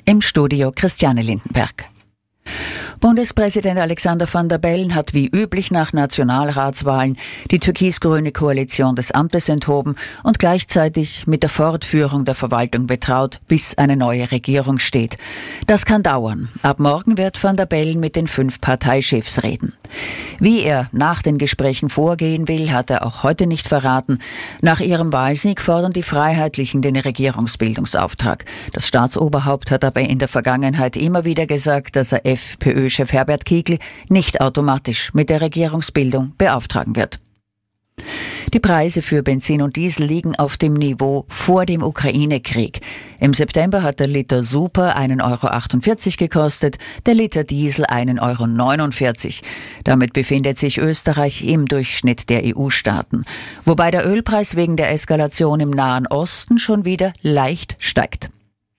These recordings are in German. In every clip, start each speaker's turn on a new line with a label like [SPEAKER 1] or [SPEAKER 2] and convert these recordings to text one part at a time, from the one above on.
[SPEAKER 1] Im Studio Christiane Lindenberg. Bundespräsident Alexander Van der Bellen hat wie üblich nach Nationalratswahlen die türkis-grüne Koalition des Amtes enthoben und gleichzeitig mit der Fortführung der Verwaltung betraut, bis eine neue Regierung steht. Das kann dauern. Ab morgen wird Van der Bellen mit den 5 Parteichefs reden. Wie er nach den Gesprächen vorgehen will, hat er auch heute nicht verraten. Nach ihrem Wahlsieg fordern die Freiheitlichen den Regierungsbildungsauftrag. Das Staatsoberhaupt hat aber in der Vergangenheit immer wieder gesagt, dass er FPÖ-Chef Herbert Kickl nicht automatisch mit der Regierungsbildung beauftragen wird. Die Preise für Benzin und Diesel liegen auf dem Niveau vor dem Ukraine-Krieg. Im September hat der Liter Super 1,48 € gekostet, der Liter Diesel 1,49 €. Damit befindet sich Österreich im Durchschnitt der EU-Staaten. Wobei der Ölpreis wegen der Eskalation im Nahen Osten schon wieder leicht steigt.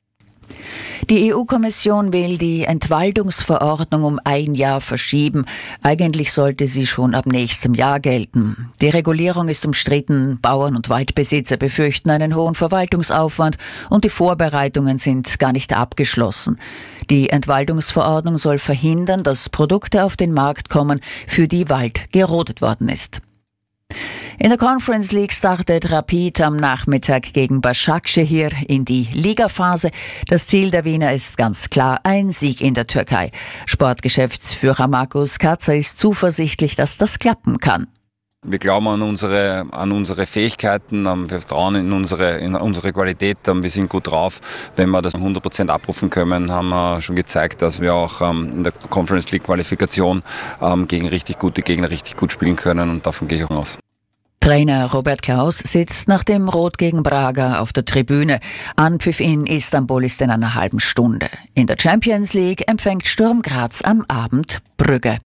[SPEAKER 1] Die EU-Kommission will die Entwaldungsverordnung um 1 Jahr verschieben. Eigentlich sollte sie schon ab nächstem Jahr gelten. Die Regulierung ist umstritten. Bauern und Waldbesitzer befürchten einen hohen Verwaltungsaufwand und die Vorbereitungen sind gar nicht abgeschlossen. Die Entwaldungsverordnung soll verhindern, dass Produkte auf den Markt kommen, für die Wald gerodet worden ist.In der Conference League startet Rapid am Nachmittag gegen Başakşehir in die Ligaphase. Das Ziel der Wiener ist ganz klar ein Sieg in der Türkei. Sportgeschäftsführer Markus Katzer ist zuversichtlich, dass das klappen kann.
[SPEAKER 2] Wir glauben an unsere Fähigkeiten, wir vertrauen in unsere Qualität, wir sind gut drauf. Wenn wir das 100% abrufen können, haben wir schon gezeigt, dass wir auch in der Conference League Qualifikation gegen richtig gute Gegner richtig gut spielen können und davon gehe ich auch aus.
[SPEAKER 1] Trainer Robert Klaus sitzt nach dem Rot gegen Braga auf der Tribüne. Anpfiff in Istanbul ist in einer halben Stunde. In der Champions League empfängt Sturm Graz am Abend Brügge.